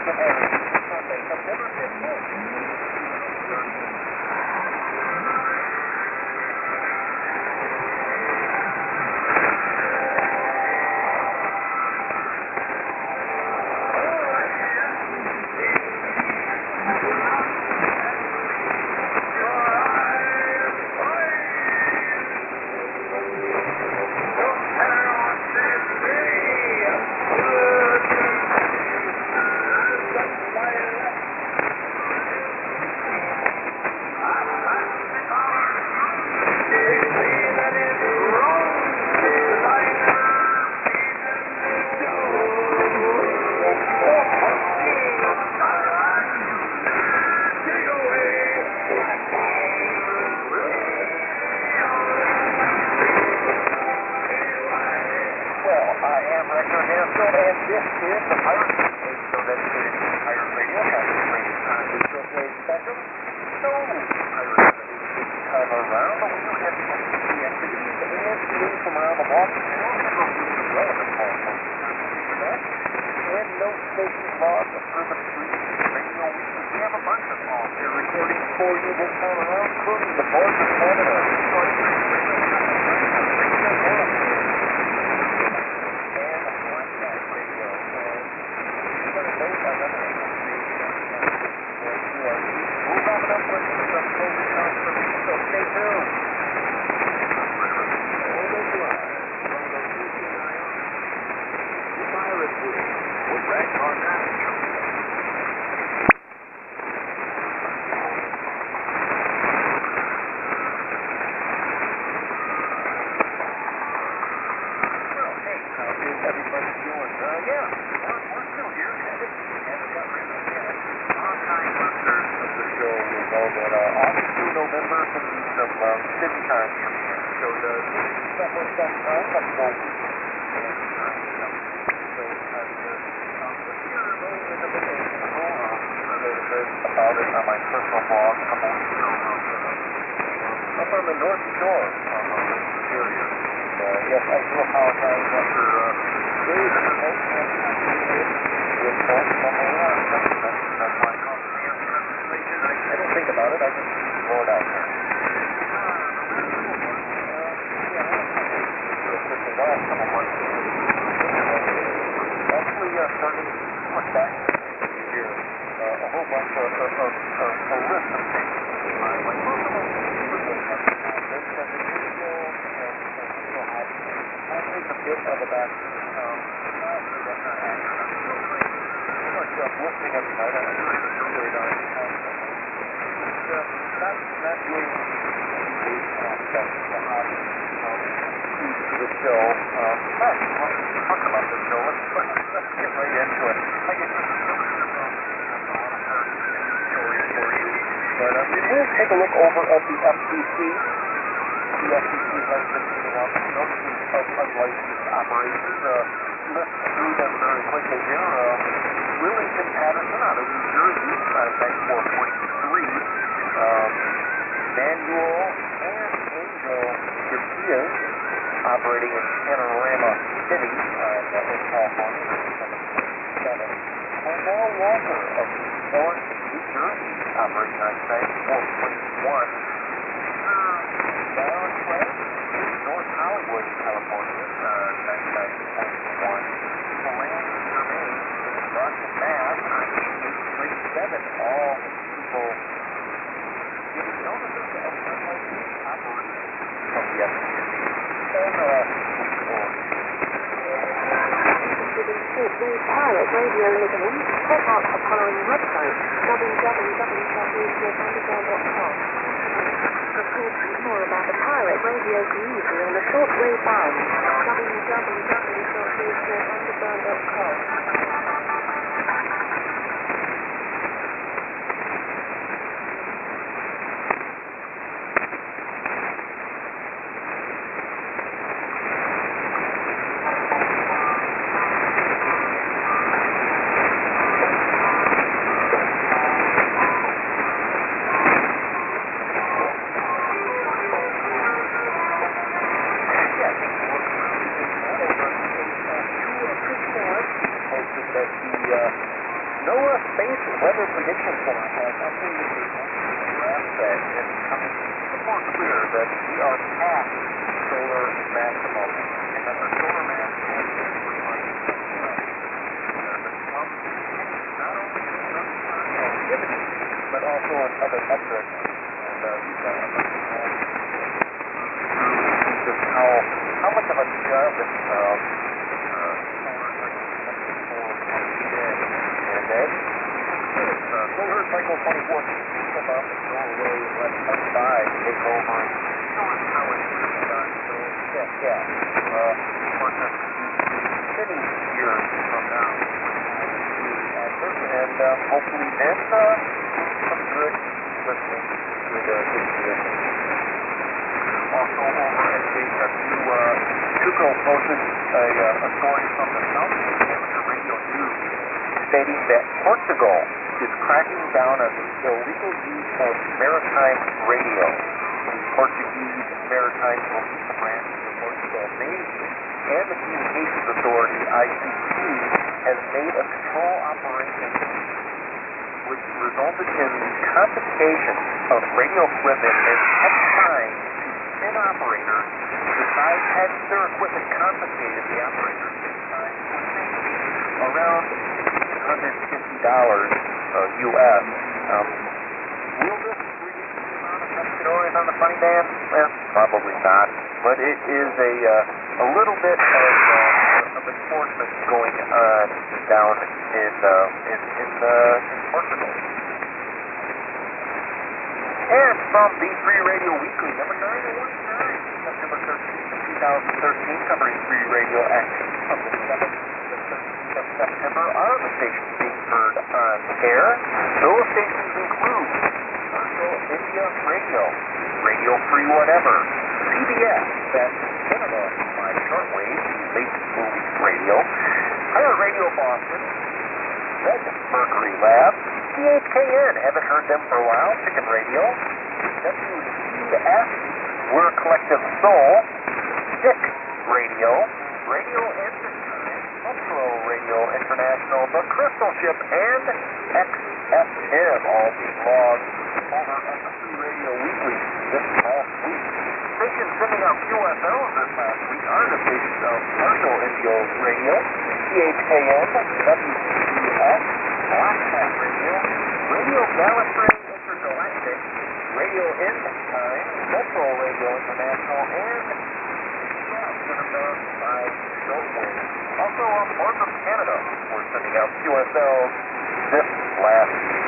Sunday, September 15th. Take a look over at the FCC. The FCC has been giving out notices of unlicensed operations. Let's through them very quickly here. Willington Patterson out of New Jersey, 94.3. Manuel and Angel Garcias operating in Panorama City, in California, 7. Cornell Walker of Orange, New Jersey, operating on 94.1. Darren Craig, North Hollywood, California, 99.1. Milan Germain in Boston, Mass, on 88.7. All people giving notices of unlicensed operations from the FCC. Shortwave Pirate Radio Listening, check out the following website, www.newsnetunderground.com. Reporting more about the pirate radio community on the shortwave band, www.newsnetunderground.com. NOAA Space Weather Prediction Center has updated the graph that it's becoming more clear that we are past solar maximum, and that the solar mass has been refined. The slump continues not only in sunspot activity, but also in other metrics. And these are just how much of a job this solar Solar Cycle 24 come up and go away and let 25 take over. Show us how it's really done. So, of course, that's many years from now. And hopefully then some good listening, good conditions. Also over at HFU, Tuco posted a story from the South Amateur Radio News stating that Portugal is cracking down on the illegal use of maritime radio. The Portuguese Maritime Police branch of the Portugal Navy and the Communications Authority, ICT, has made a control operation which resulted in the confiscation of radio equipment and kept time to 10 operators. Besides having their equipment confiscated, the operators around $150 U.S. Will this reduce the amount of noise on the funny band? Well, probably not. But it is a little bit of enforcement going on down in Portugal. And from the Free Radio Weekly, number 919, September 13th, 2013, covering free radio action from the 7th to the 13th of September, are the stations being heard on air. Those stations include Commercial India Radio, Radio Free Whatever, CBS, that's Cinema by Shortwave, Late Movies Radio, Pirate Radio Boston, Red Mercury Lab, CHKN, haven't heard them for a while, Chicken Radio, WCS, We're Collective Soul, Stick Radio, Radio Enterprise, Metro Radio International, The Crystal Ship, and XFM, all being logged over at the Free Radio Weekly this past week. Stations sending out QSLs this past week are the stations of Commercial Indio Radio, CHKN, WCS, Black Hat Radio, Radio Gallifrey Intergalactic, Radio Time, Metro Radio International, and Cinema by Shortwave. Also on Voice of Canada, we're sending out QSLs this last week.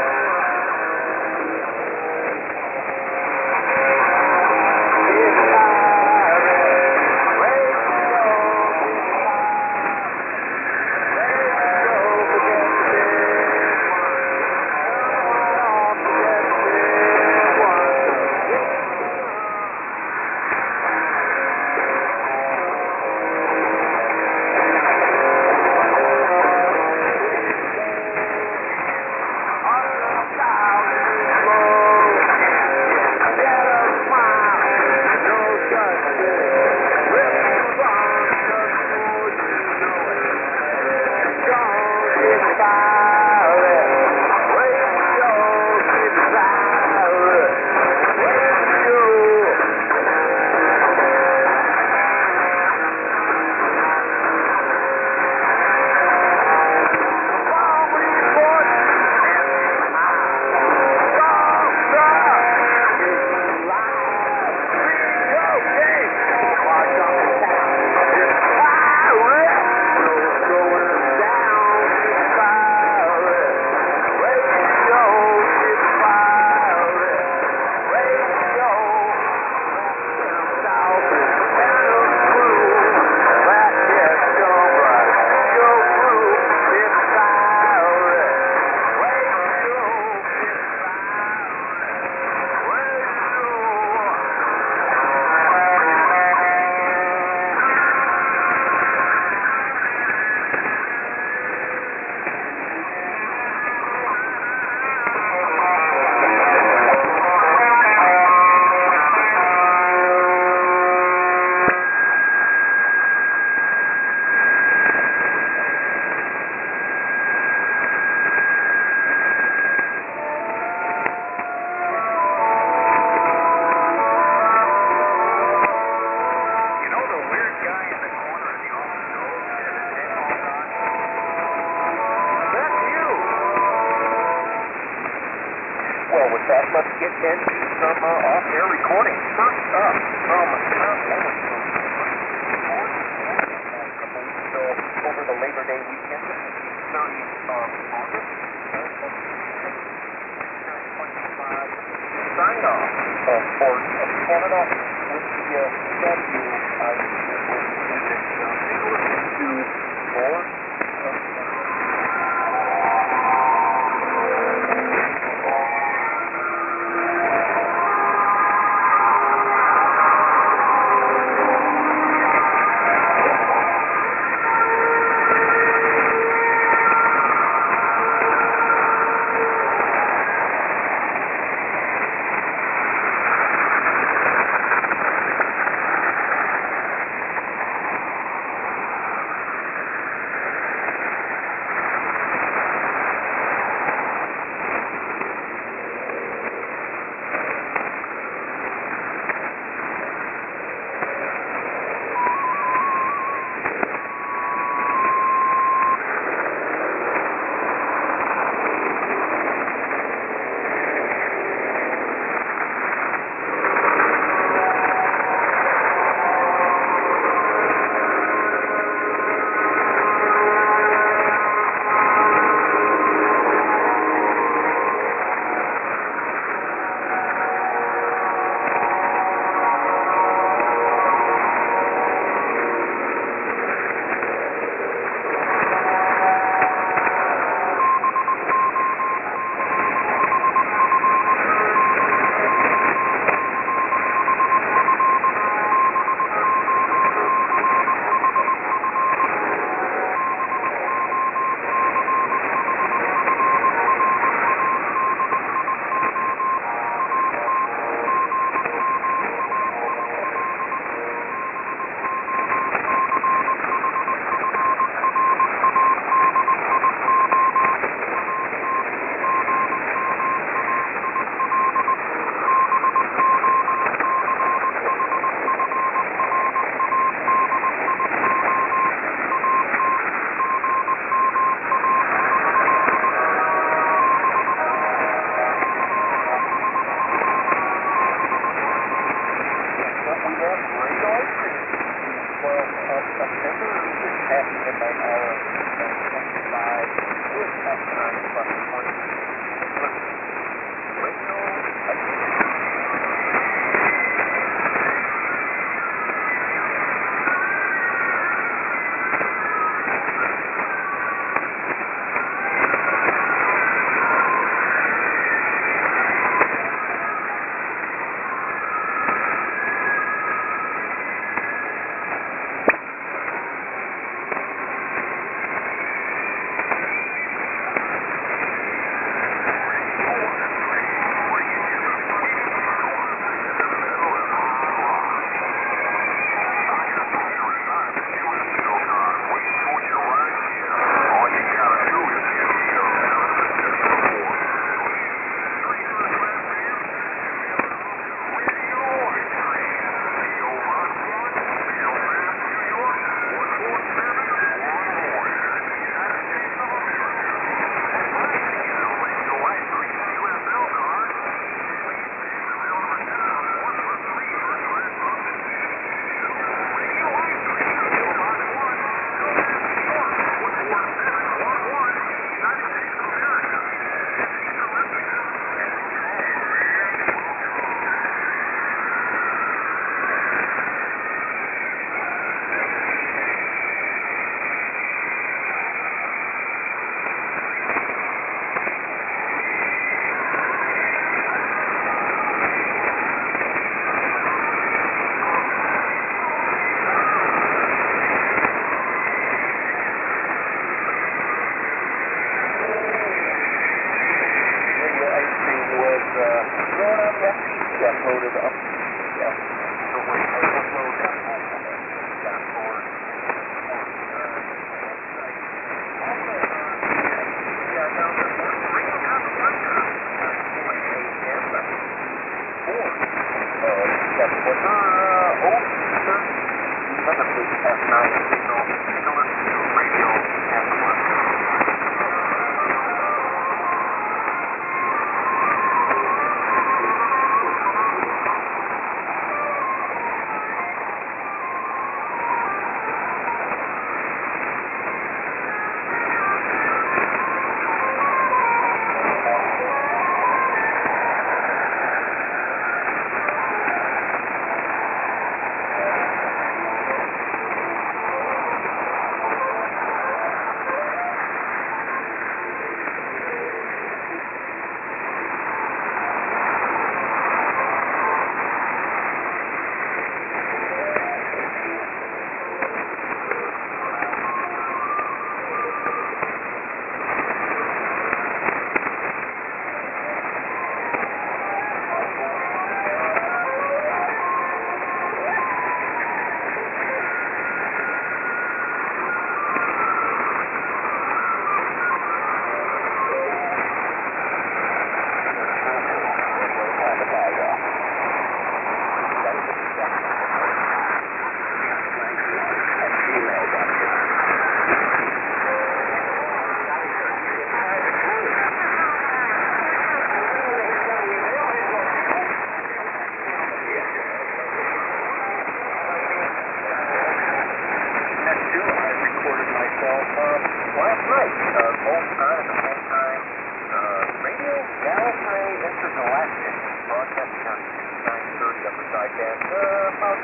It's time. into some off-air recordings. First up, from Tom Lewis. Over the Labor Day weekend, this is the 30th of August. Sign off for Canada with the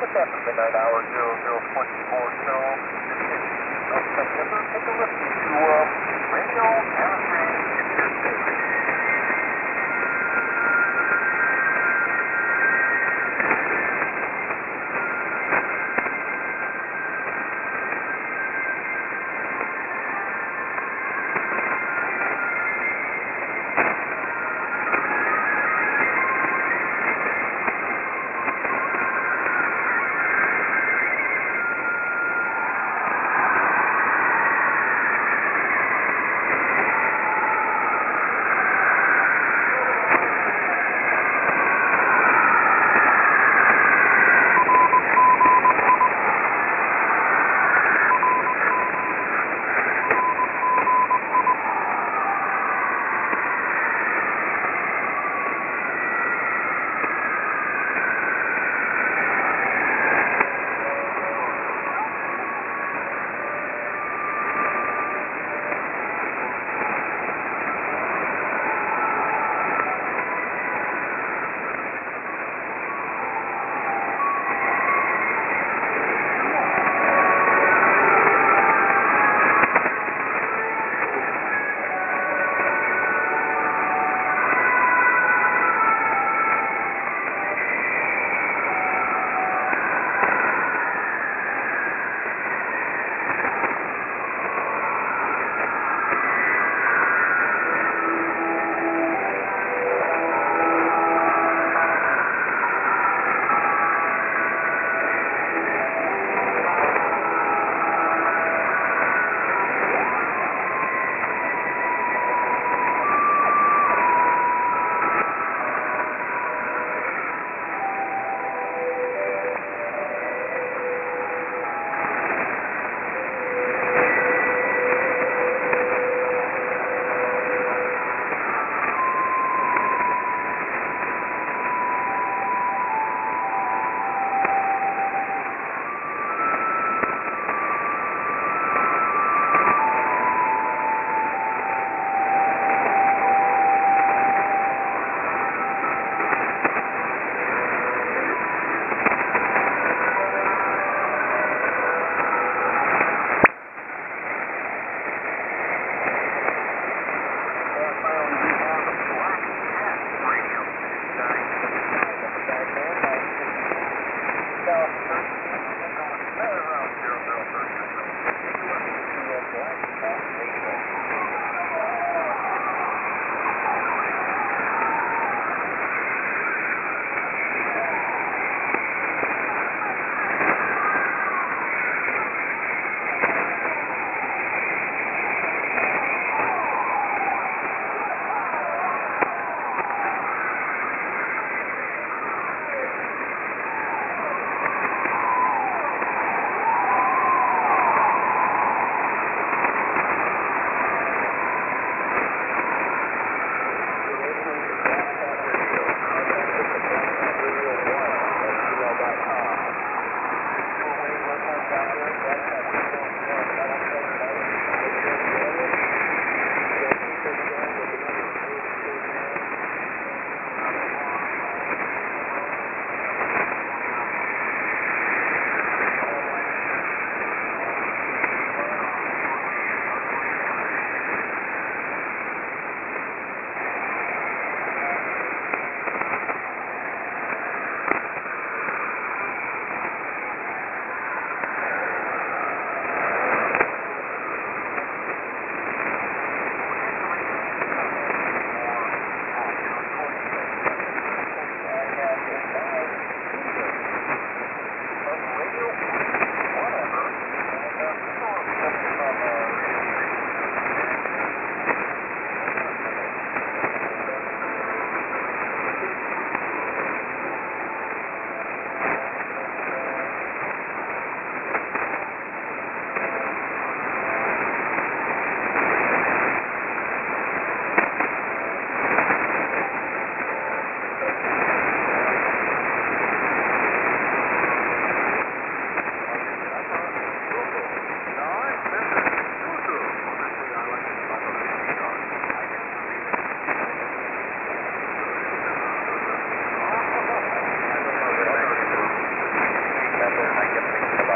put that for midnight hour 0024, so it's September. Take a listen to Radio Aerospace Interstate.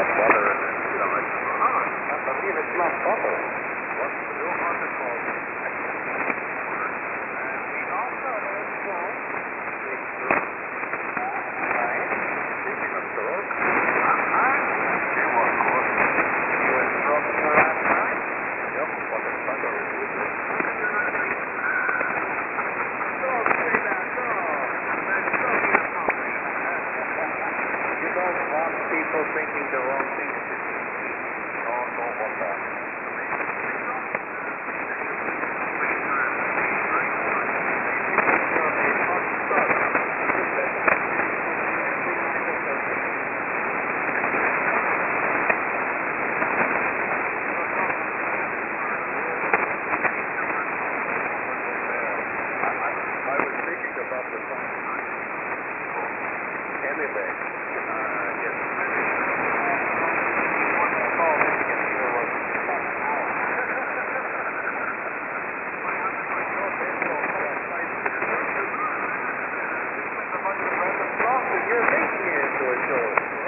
weather, and it's, I mean, it's not bubble. What's the real market called? And we also have one. Speaking of stork, you of course. You were stroking her last night? Yep, what a thunder is it? You don't want people thinking the wrong things. Oh, no, what that? I was thinking about the song. Anyway, yes. You're making it into a show.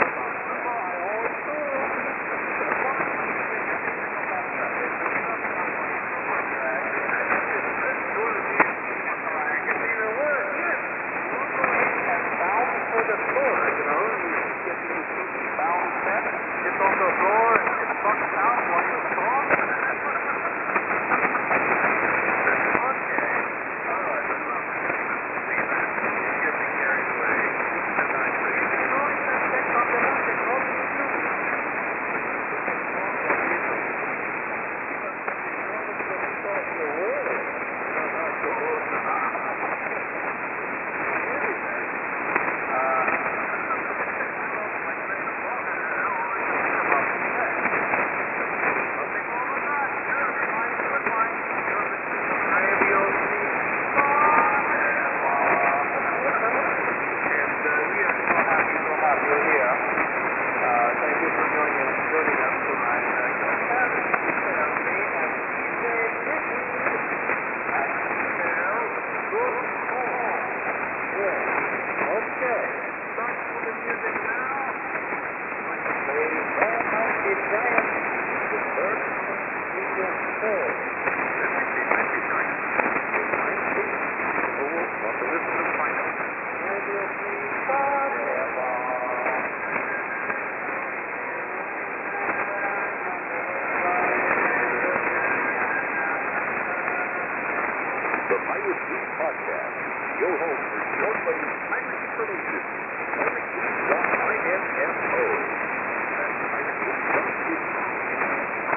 The Pirate Beat Podcast, your home for shortwave pirate information. PirateBeat.info. That's PirateBeat.info.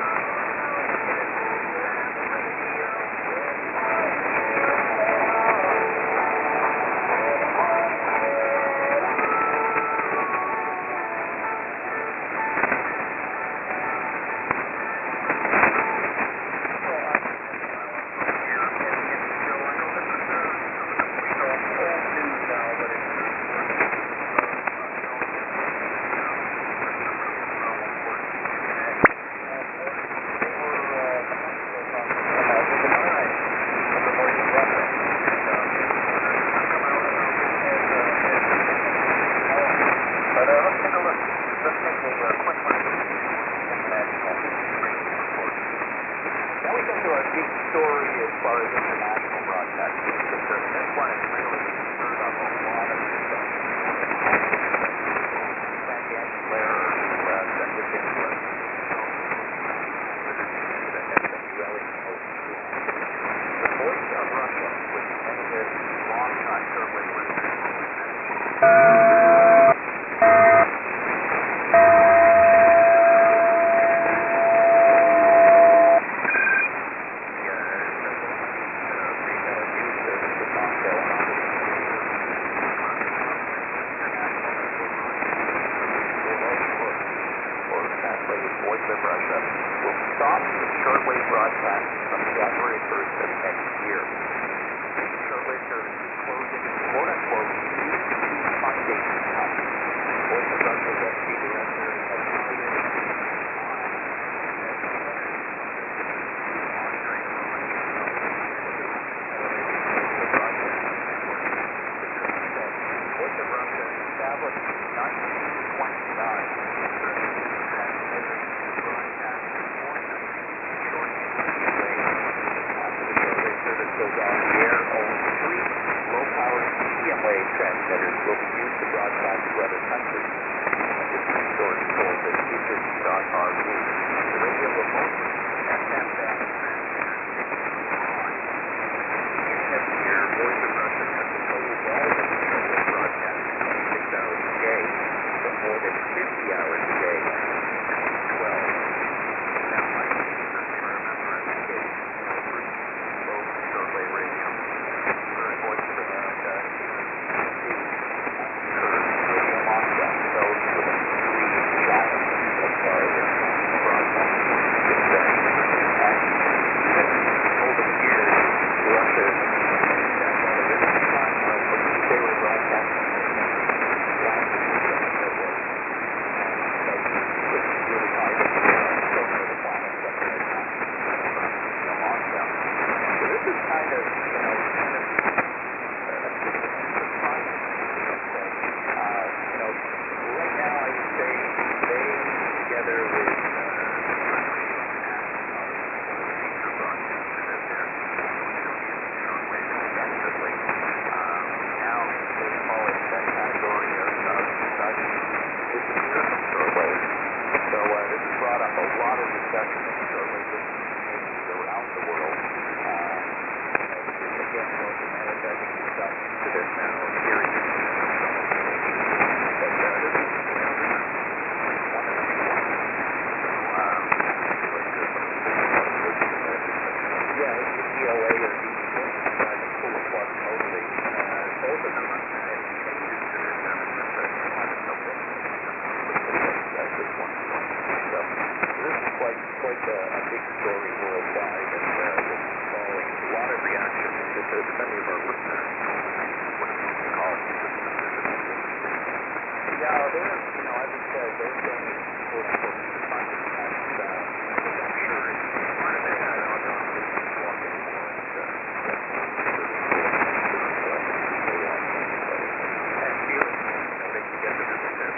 Story as far as international broadcasting is concerned. This one has really stirred up a lot of stuff. Frank Blair sent this in to us. The voice of Russia, which is one of their long-time shortwave listeners. Voice of Russia will stop the shortwave broadcast from January 1st of next year. Shortwave service is closing, quote-unquote, funding cuts. Voice of Russia's FD director has Voice of Russia established in 1929. .RU. The radio remote FM band beginning of the year, Voice of Russia has a total volume of shortwave broadcasting 26 hours a day, but more than 50 hours a day since 2012. Now, my listeners may remember as a kid, first exposed to shortwave radio. Heard Voice of America, KBC, heard Radio Moscow, those were the three giants as far as broadcasting is concerned. And even over the years, Russia has that while there is a time when they were broadcasting languages that was really hard to go for the planet that they had from Moscow. So this is kind of, right now I would say they, together with major broadcasters out there, shortwave extensively. Now they fall into that category of deciding to disappear from shortwave. So this has brought up a lot of discussion in the shortwave communities around the world. Again, North America, I think we've gotten into this now here in but this is one of the big ones. Yeah, it's the DOA or DEA, I can pull the plug totally. Both of them have had changes to their membership that haven't helped them as this one's going. So this is quite a big story worldwide, and it's following a lot of reaction. If any of our listeners know what it means to call it, yeah, they're, as I said, they're saying it's quote-unquote funded, which I'm sure is part of it. I don't know if they can walk anymore and here, they can get the business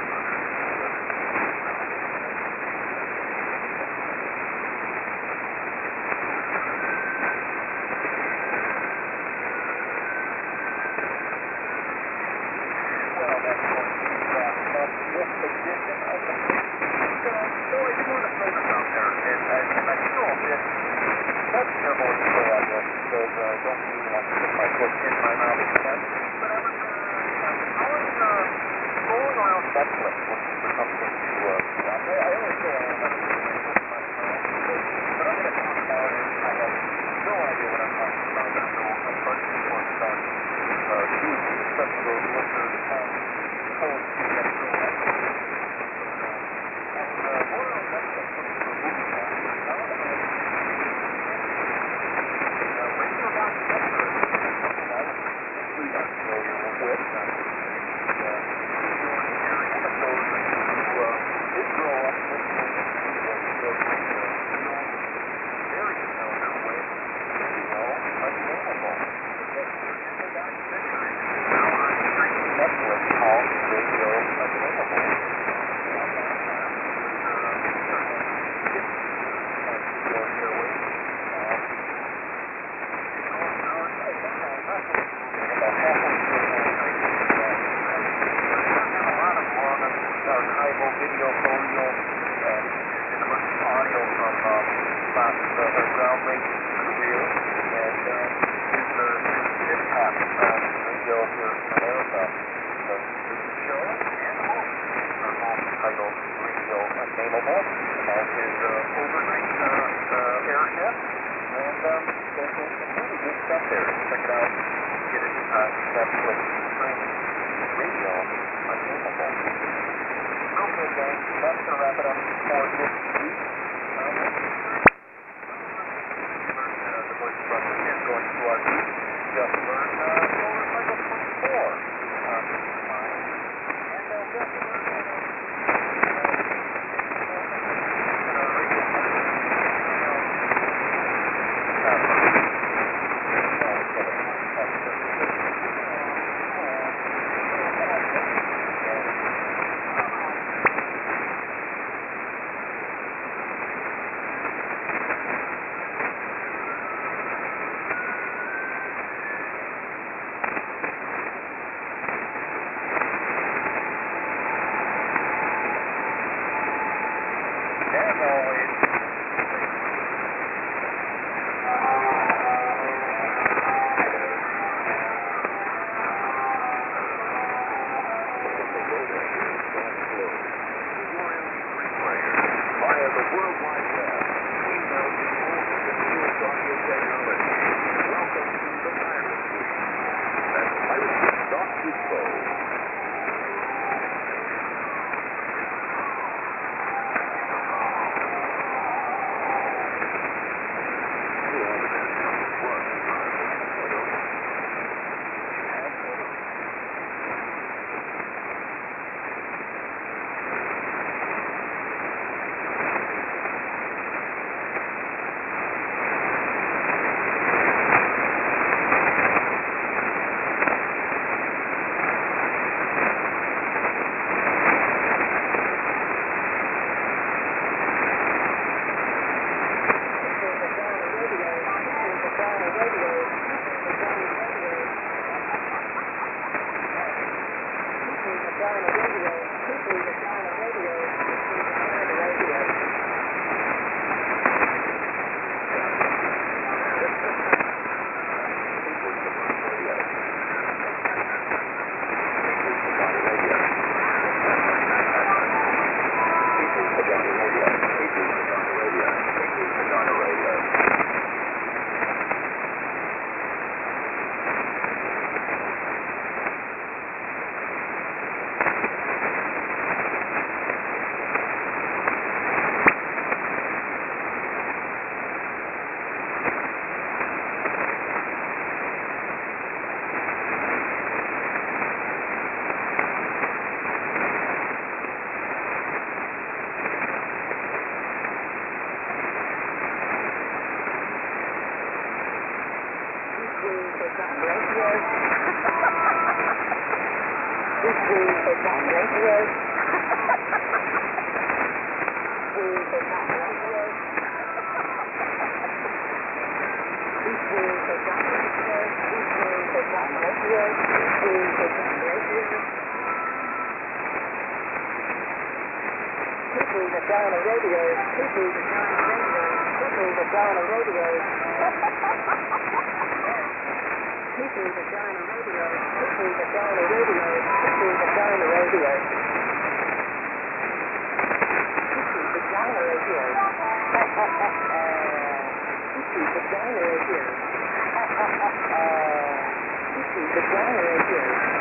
Vagina Radio. Vagina Radio. Vagina Radio. Vagina Radio. Vagina Radio. Vagina Radio. Vagina Radio. Vagina Radio. Vagina Radio. Vagina Radio.